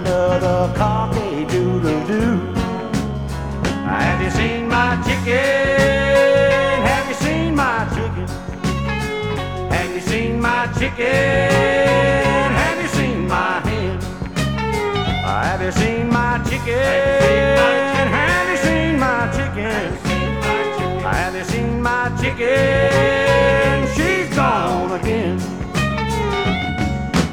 under the cocky-doodle-doo. Have you seen my chicken? Have you seen my chicken? Have you seen my chicken?